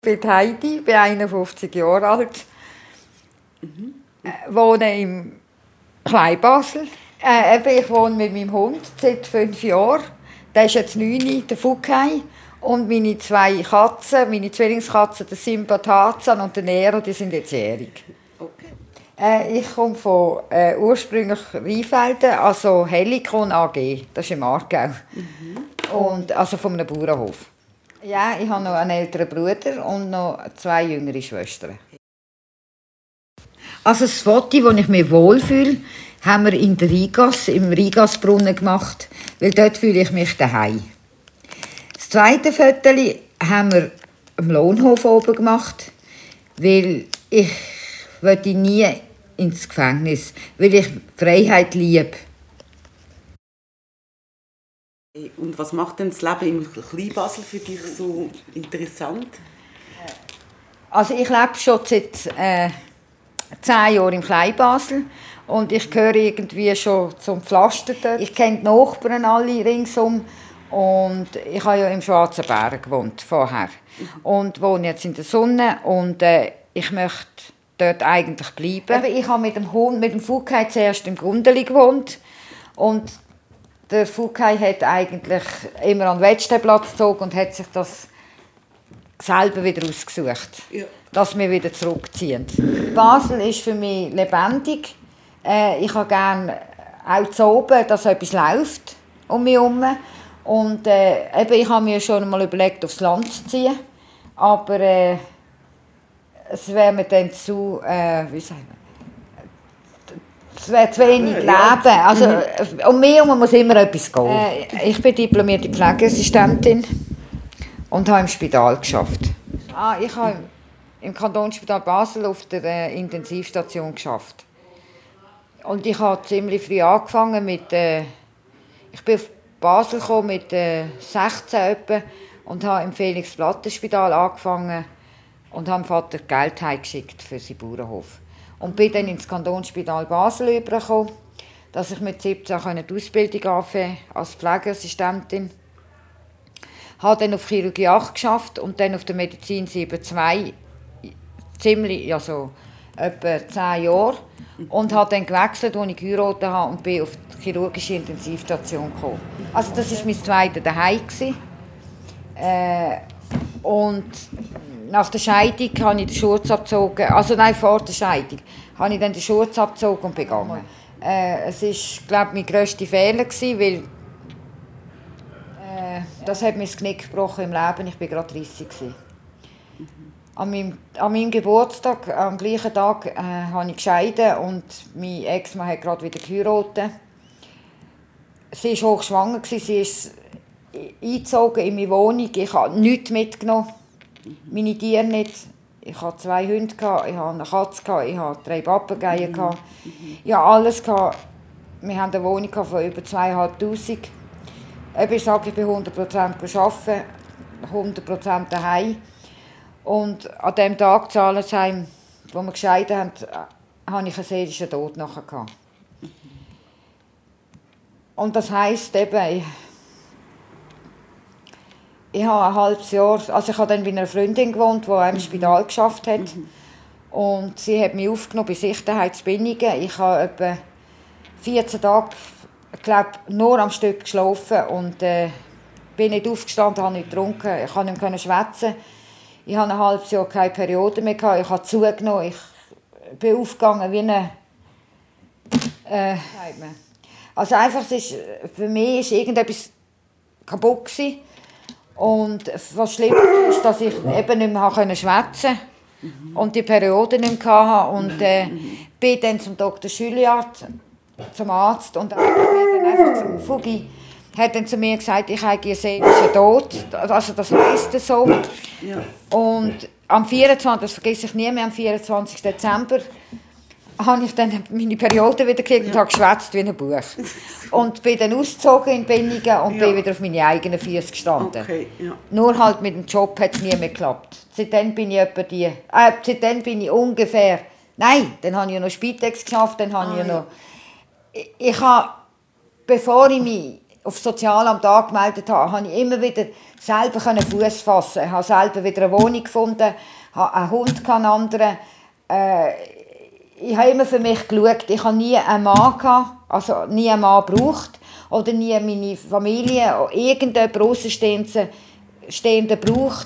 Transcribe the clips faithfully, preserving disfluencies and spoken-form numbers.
Ich bin Heidi, bin einundfünfzig Jahre alt, mhm. äh, wohne im Kleinbasel. Äh, eben, ich wohne mit meinem Hund seit fünf Jahren. Der ist jetzt neun, der Fukai. Und meine zwei Katzen, meine Zwillingskatzen, der Simba, Tarzan und der Nero, die sind jetzt jährig. Okay. Äh, ich komme von äh, ursprünglich Rheinfelden, also Helikon A G, das ist im Aargau. Mhm. Und, also von einem Bauernhof. Ja, ich habe noch einen älteren Bruder und noch zwei jüngere Schwestern. Also das Foto, wo ich mich wohlfühle, haben wir in der Rheingasse, im Rheingassbrunnen gemacht, weil dort fühle ich mich daheim. Das zweite Foto haben wir am Lohnhof oben gemacht, weil ich wollte nie ins Gefängnis, weil ich Freiheit liebe. Und was macht denn das Leben im Kleinbasel für dich so interessant? Also ich lebe schon seit äh, zehn Jahren im Kleinbasel und ich gehöre irgendwie schon zum Pflaster dort. Ich kenne die Nachbarn alle ringsum und ich habe ja im Schwarzen Berg gewohnt vorher und wohne jetzt in der Sonne und äh, ich möchte dort eigentlich bleiben. Ich habe mit dem Hund, mit dem Fukai zuerst im Gundeli gewohnt und der Fukai hat eigentlich immer an den Wettsteinplatz gezogen und hat sich das selber wieder ausgesucht, ja. Dass wir wieder zurückziehen. Basel ist für mich lebendig. Äh, ich habe gerne auch zu oben, dass etwas läuft um mich herum. Und äh, eben, ich habe mir schon mal überlegt, aufs Land zu ziehen. Aber äh, es wäre mir dann zu, äh, wie sagen wir, es wäre zu wenig Leben. Also, mhm. Um mich herum muss immer etwas gehen. Äh, ich bin diplomierte Pflegeassistentin und habe im Spital geschafft. Ah, ich habe im Kantonsspital Basel auf der äh, Intensivstation geschafft. Und ich habe ziemlich früh angefangen mit, äh, ich bin auf Basel gekommen mit äh, sechzehn etwa und habe im Felix-Platten-Spital angefangen und habe dem Vater Geld heimgeschickt für seinen Bauernhof. Und bin dann ins Kantonsspital Basel übergekommen, dass ich mit siebzehn die Ausbildung anfangen als Pflegeassistentin. Ich habe dann auf Chirurgie acht geschafft und dann auf der Medizin sieben zwei, ziemlich, also etwa zehn Jahre. Und habe dann gewechselt, als ich geheiratet habe und bin auf die chirurgische Intensivstation gekommen. Also das war mein zweiter daheim. Äh, und nach der Scheidung habe ich den Schurz abgezogen, also nein, vor der Scheidung, habe ich dann den Schurz abgezogen und begangen. Äh, es war, glaube ich, mein grösster Fehler, weil äh, das hat mir das Knick gebrochen im Leben. Ich war gerade dreissig. Mhm. An, meinem, an meinem Geburtstag, am gleichen Tag, äh, habe ich geschieden und mein Ex-Mann hat gerade wieder geheiratet. Sie war hochschwanger, sie ist eingezogen in meine Wohnung. Ich habe nichts mitgenommen. Meine Tiere nicht. Ich hatte zwei Hunde, ich hatte eine Katze, ich hatte drei Papageien. Mhm. Ich hatte alles. Wir hatten eine Wohnung von über zweitausendfünfhundert. Ich sage, ich bin hundert Prozent arbeiten, hundert Prozent daheim. Und an dem Tag, Zahlenheim, wo wir geschieden haben, hatte ich einen seelischen Tod nachher. Und das heisst eben, ich, ich habe ein halbes Jahr, also ich habe dann bei einer Freundin gewohnt, die im Spital geschafft hat. Mhm. Und sie hat mich aufgenommen bei Sicherheitsbindungen. Ich habe etwa vierzehn Tage, ich glaube, nur am Stück geschlafen und äh, bin nicht aufgestanden, habe nicht getrunken, ich konnte nicht mehr schwätzen. Ich hatte ein halbes Jahr keine Periode mehr, ich habe zugenommen, ich bin aufgegangen wie eine... Äh, also einfach, es ist, für mich war irgendetwas kaputt gewesen. Und was schlimm ist, dass ich eben nicht mehr schwätzen konnte und die Periode nicht mehr hatte. Und äh, bin dann zum Doktor Schüliart, zum Arzt, und er hat dann einfach zum Fugi, hat dann zu mir gesagt, ich habe einen seelischen Tod, also das heisst so. Ja. Und am vierundzwanzigsten, das vergesse ich nie mehr, am vierundzwanzigsten Dezember, habe ich dann meine Periode wieder gekriegt und habe geschwätzt wie ein Buch. Und bin dann ausgezogen in Benningen und ja. bin wieder auf meine eigenen Füße gestanden. Okay, ja. Nur halt mit dem Job hat es nie mehr geklappt. Seitdem bin ich etwa die, äh, seitdem bin ich ungefähr, nein, dann habe ich noch Spitex geschafft, dann habe ah, ich noch, ja. ich, ich habe, bevor ich mich auf das Sozialamt angemeldet habe, habe ich immer wieder selber Fuß fassen. Ich habe selber wieder eine Wohnung gefunden, habe einen Hund, einen anderen. Äh, ich habe immer für mich geschaut. Ich habe nie einen Mann gehabt, also nie einen Mann gebraucht oder nie meine Familie oder irgendjemand Außenstehenden braucht,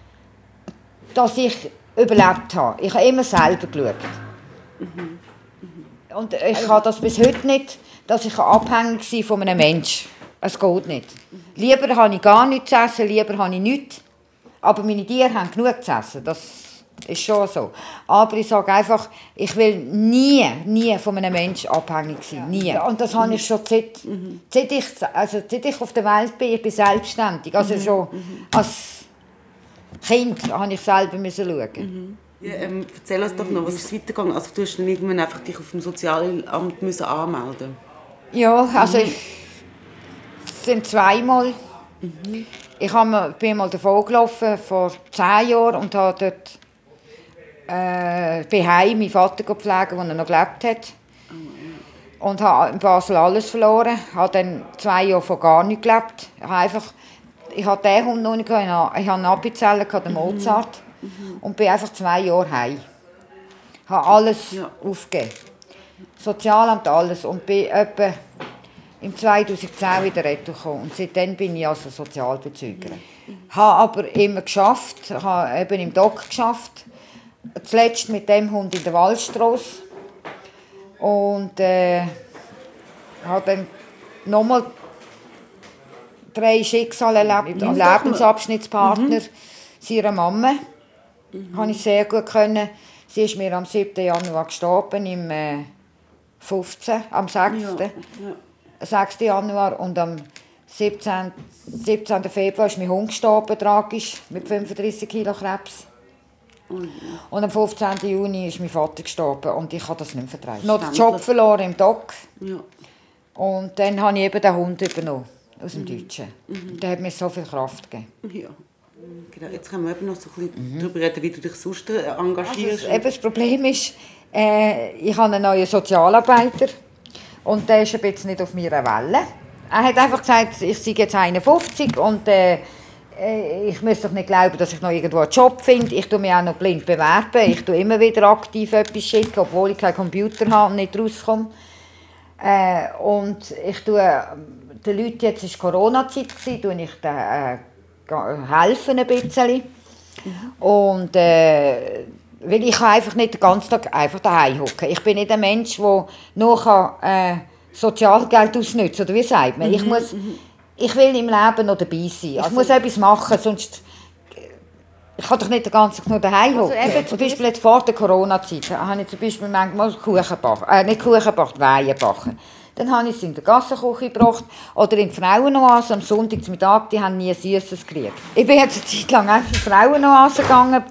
dass ich überlebt habe. Ich habe immer selber geschaut. Mhm. Mhm. Und ich habe das bis heute nicht, dass ich abhängig sein von einem Menschen. Es geht nicht. Mhm. Lieber habe ich gar nichts zu essen, lieber habe ich nichts. Aber meine Tiere haben genug zu essen. Das ist schon so. Aber ich sage einfach, ich will nie, nie von einem Menschen abhängig sein. Nie. Und das habe ich schon seit, mhm. seit, ich, also seit ich auf der Welt bin. Ich bin selbstständig. Also mhm. schon als Kind habe ich selber müssen schauen. Mhm. Ja, ähm, erzähl uns doch noch, was ist weitergegangen? Also du hast dann irgendwann einfach dich auf dem Sozialamt müssen anmelden. Ja, also mhm. ich es sind zweimal. Mhm. Ich habe, bin mal davon gelaufen vor zehn Jahren und habe dort äh, bei Heim meinen Vater gepflegt, als er noch gelebt hat. Oh, ja. Und habe in Basel alles verloren. Ich habe dann zwei Jahre von gar nicht gelebt. Ich habe einfach, ich hatte den Hund noch nicht, ich hatte eine Apizelle, den Mozart. Mhm. Und bin einfach zwei Jahre heim. Ich habe alles ja. aufgegeben. Sozialamt, alles. Und bin etwa im zweitausendzehn wieder retourgekommen. Und seitdem bin ich also Sozialbezügerin. Mhm. Ich habe aber immer geschafft, ich habe eben im Dock geschafft. Zuletzt mit dem Hund in der Waldstrasse. Und äh, habe dann nochmal drei Schicksale erlebt. Ein Lebensabschnittspartner mhm. seiner Mama. Mhm. Habe ich sehr gut können. Sie ist mir am siebten Januar gestorben, im äh, fünfzehn, am sechsten Ja. Ja. sechsten Januar. Und am siebzehnten Februar ist mein Hund gestorben, tragisch, mit fünfunddreissig Kilo Krebs. Mhm. Und am fünfzehnten Juni ist mein Vater gestorben und ich habe das nicht mehr vertragen. Noch den Job verloren im Dock. Ja. Und dann habe ich eben den Hund übernommen, aus dem mhm. Deutschen. Mhm. Der hat mir so viel Kraft gegeben. Ja. Genau. Jetzt können wir eben noch so ein bisschen mhm. darüber reden, wie du dich sonst engagierst. Also, eben das Problem ist, äh, ich habe einen neuen Sozialarbeiter und der ist ein bisschen nicht auf meiner Welle. Er hat einfach gesagt, ich sei jetzt einundfünfzig und äh, ich muss doch nicht glauben, dass ich noch irgendwo einen Job finde. Ich tue mich auch noch blind bewerben. Ich tue immer wieder aktiv etwas schicken, obwohl ich keinen Computer habe und nicht rauskomme. Äh, und ich tue den Leuten, jetzt war Corona-Zeit, tue ich den, äh, helfen ein bisschen. Mhm. Und, äh, weil ich kann einfach nicht den ganzen Tag einfach daheim hocken. Ich bin nicht ein Mensch, der nur äh, Sozialgeld ausnützt, oder wie sagt man? Mhm. Ich, muss, ich will im Leben noch dabei sein. Also, ich muss etwas machen, sonst ich kann doch nicht den ganzen Tag nur daheim hocken. Also zum Beispiel jetzt vor der Corona-Zeit habe ich zum Beispiel manchmal Kuchen gebacken, äh, nicht Kuchen gebacken, Weihen gebacken. Dann habe ich es in der Gassenküche gebracht oder in die Frauenoase am Sonntagmittag, die haben nie Süßes gekriegt. Ich bin jetzt eine Zeit lang einfach in die Frauenoase gegangen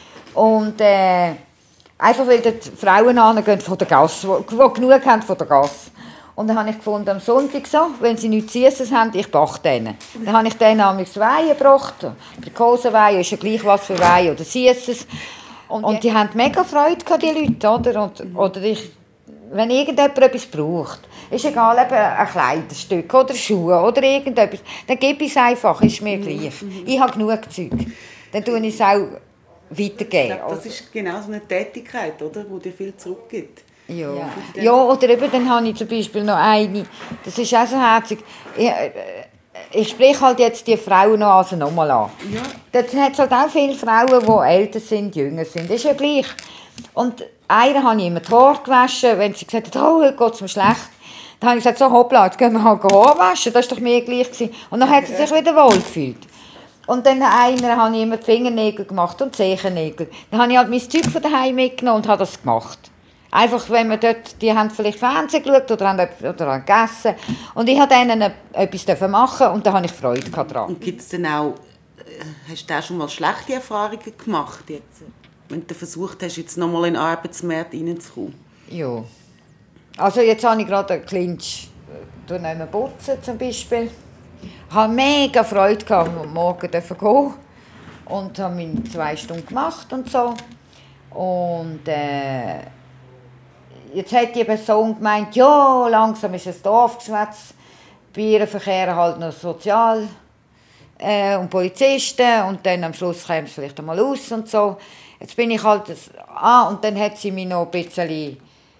und äh, einfach weil die Frauen angehen von der Gasse, die genug haben von der Gasse. Und dann habe ich gefunden, am Sonntag so, wenn sie nichts Süßes haben, ich backe denen. Dann habe ich denen amigs Weihen gebracht. Aprikosenweihen ist ja gleich was für Weihen oder Süßes. Und, und die haben mega Freude gehabt, die Leute, oder? Und, oder ich, wenn irgendjemand etwas braucht, ist egal, eben ein Kleiderstück oder Schuhe oder irgendetwas, dann gebe ich es einfach, ist mir gleich. Mhm. Ich habe genug Zeug. Dann tue ich es auch weitergeben. Ich glaube, das ist genau so eine Tätigkeit, oder, die dir viel zurückgibt. Ja. Ja. Ja, oder eben, dann habe ich zum Beispiel noch eine, das ist auch so herzig. Ich, ich spreche halt jetzt die Frauen noch also nochmal an. Ja. Da hat es halt auch viele Frauen, die älter sind, jünger sind. Das ist ja gleich. Und einer habe ich immer die Haare gewaschen, wenn sie gesagt hat, oh, heute geht es mir schlecht. Dann habe ich gesagt, so hoppla, jetzt gehen wir halt Haare waschen, das war doch mir gleich gewesen. Und dann hat sie sich wieder wohl gefühlt. Und dann einer habe ich immer die Fingernägel gemacht und die Zehennägel. Dann habe ich halt mein Zeug von daheim mitgenommen und habe das gemacht. Einfach, wenn man dort, die haben vielleicht Fernsehen geschaut oder haben, oder haben gegessen. Und ich durfte ihnen etwas machen und da habe ich Freude daran. Und gibt es denn auch, hast du auch schon mal schlechte Erfahrungen gemacht, jetzt, wenn du versucht hast, jetzt nochmal in den Arbeitsmarkt reinzukommen? Ja. Also jetzt habe ich gerade einen Clinch, du nicht mehr putzen zum Beispiel. Ich hatte mega Freude gehabt, am Morgen zu gehen. Und habe meine zwei Stunden gemacht und so. Und äh, jetzt hat die Person gemeint, ja, langsam ist ein Dorf geschwätzt. bei ihr verkehren halt noch Sozial- äh, und Polizisten und dann am Schluss käme es vielleicht einmal aus und so. Jetzt bin ich halt... Ah, und dann hat sie mich noch ein bisschen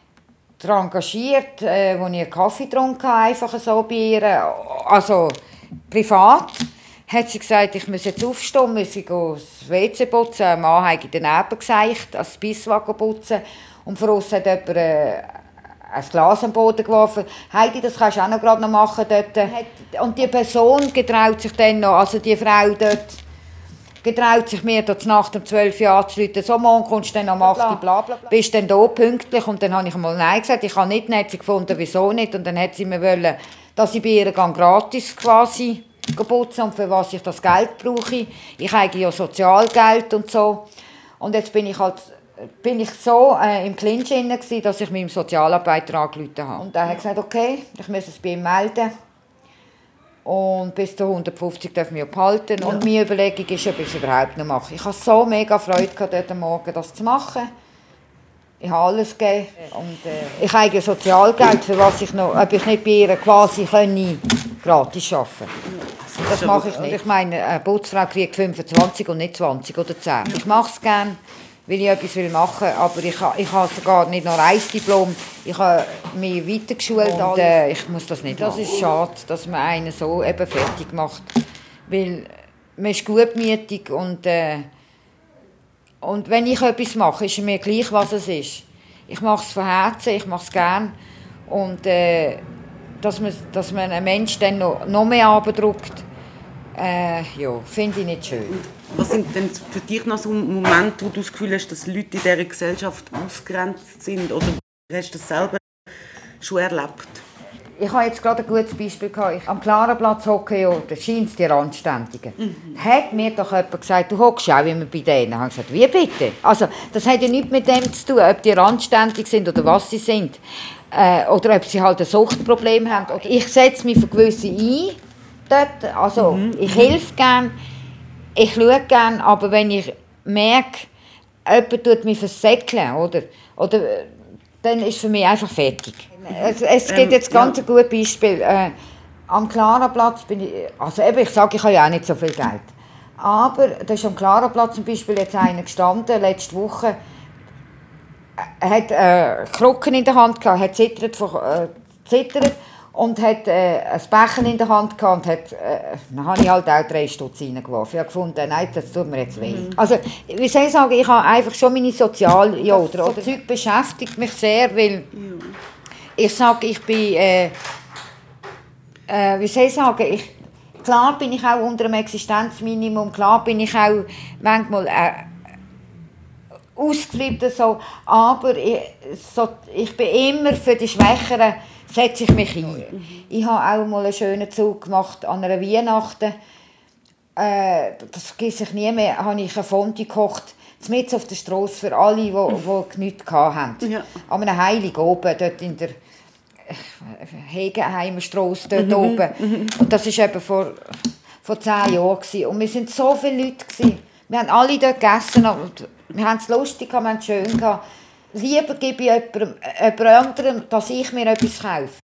engagiert, äh, als ich einen Kaffee getrunken habe, einfach so bei ihr, also privat. Hat sie gesagt, ich muss jetzt aufstehen, muss ich das W C putzen. Ein Mann hat daneben gesagt, als Bisswagen putzen. Und von uns hat jemand äh, ein Glas am Boden geworfen. Heidi, das kannst du auch noch gerade noch machen dort. Und die Person getraut sich dann noch, also die Frau dort, getraut sich mir dort Nacht um zwölf Uhr anzurufen. So, morgen kommst du dann um acht Uhr, bla bla bla. Bist dann da pünktlich? Und dann habe ich einmal Nein gesagt. Ich habe nicht, dann hat sie gefunden, wieso nicht. Und dann hat sie mir wollen, dass ich bei ihr gratis quasi putzen und für was ich das Geld brauche. Ich habe ja Sozialgeld und so. Und jetzt bin ich halt bin ich so äh, im Clinch gewesen, dass ich meinem Sozialarbeiter angerufen habe. Und er hat gesagt, okay, ich muss es bei ihm melden. Und bis zu hundertfünfzig dürfen wir behalten. Ja. Und meine Überlegung ist, ob ich es überhaupt noch mache. Ich hatte so mega Freude gehabt, heute Morgen das zu machen. Ich habe alles gegeben. Und, äh, ich habe Sozialgeld, für was ich noch, ob ich nicht bei ihr quasi können, gratis arbeiten kann. Das mache ich nicht. Ich meine, eine Putzfrau kriegt fünfundzwanzig und nicht zwanzig oder zehn. Ich mache es gerne, weil ich etwas machen will, aber ich, ich habe sogar nicht noch ein Diplom. Ich habe mich weitergeschult und äh, ich muss das nicht. Das ist schade, dass man einen so eben fertig macht. Weil man ist gutmütig und, äh, und wenn ich etwas mache, ist mir gleich, was es ist. Ich mache es von Herzen, ich mache es gerne. Und äh, dass, man, dass man einen Menschen dann noch, noch mehr abdrückt, äh, ja, finde ich nicht schön. Was sind denn für dich noch so Momente, wo du das Gefühl hast, dass Leute in dieser Gesellschaft ausgegrenzt sind? Oder hast du das selber schon erlebt? Ich habe jetzt gerade ein gutes Beispiel gehabt. Am Klarenplatz hocke ja, da scheint es die Randständigen. Mhm. Hat mir doch jemand gesagt, du hockst auch immer bei denen. Ich habe gesagt, wie bitte? Also, das hat ja nichts mit dem zu tun, ob die randständig sind oder was sie sind. Äh, oder ob sie halt ein Suchtproblem haben. Oder ich setze mich für gewisse ein. Dort. Also, mhm. ich helfe gerne, ich schaue gerne, aber wenn ich merke, jemand tut mich versäckeln, oder, oder, dann ist für mich einfach fertig. Es, es gibt jetzt ganz ähm, ja. ein gutes Beispiel. Äh, am Klarenplatz bin ich, also eben, ich sage, ich habe ja auch nicht so viel Geld. Aber da ist am Klarenplatz zum Beispiel jetzt einer gestanden, letzte Woche, er hat äh, Krücken in der Hand gehabt, hat zittert, äh, zittert und hat äh, ein Becken in der Hand gehabt und hat, äh, dann habe ich halt auch drei Stutz reingeworfen. Ich habe gefunden, nein, das tut mir jetzt weh. Mhm. Also, wie soll ich sagen, ich habe einfach schon meine Sozial... Ja, oder, oder Zeug beschäftigt mich sehr, weil mhm. ich sage, ich bin... Äh, äh, wie soll ich sagen, ich, klar bin ich auch unter einem Existenzminimum, klar bin ich auch manchmal... Äh, ausgeflippt so, aber ich, so, ich bin immer für die Schwächeren, setze ich mich ein. Ich habe auch mal einen schönen Zug gemacht an einer Weihnachten. Äh, das vergesse ich nie mehr, habe ich eine Fondue gekocht, mitten auf der Strasse für alle, die, die nichts hatten. Ja. An einem Heiligen oben, dort in der Hegenheimer Strasse, dort mhm. oben. Und das war eben vor, vor zehn Jahren. Und wir waren so viele Leute. Wir haben alle dort gegessen. Und wir haben es lustig, wir haben es schön gehabt. Lieber gebe ich jemandem, jemand anderem, dass ich mir etwas kaufe.